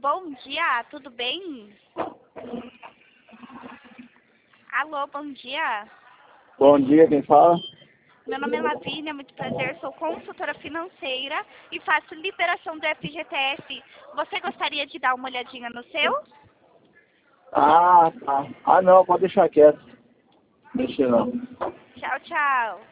Bom dia, tudo bem? Alô, bom dia. Bom dia, quem fala? Meu nome é Lavínia, muito prazer, sou consultora financeira e faço liberação do FGTS. Você gostaria de dar uma olhadinha no seu? Ah, tá. Ah, não, pode deixar quieto. Deixa não. Tchau, tchau.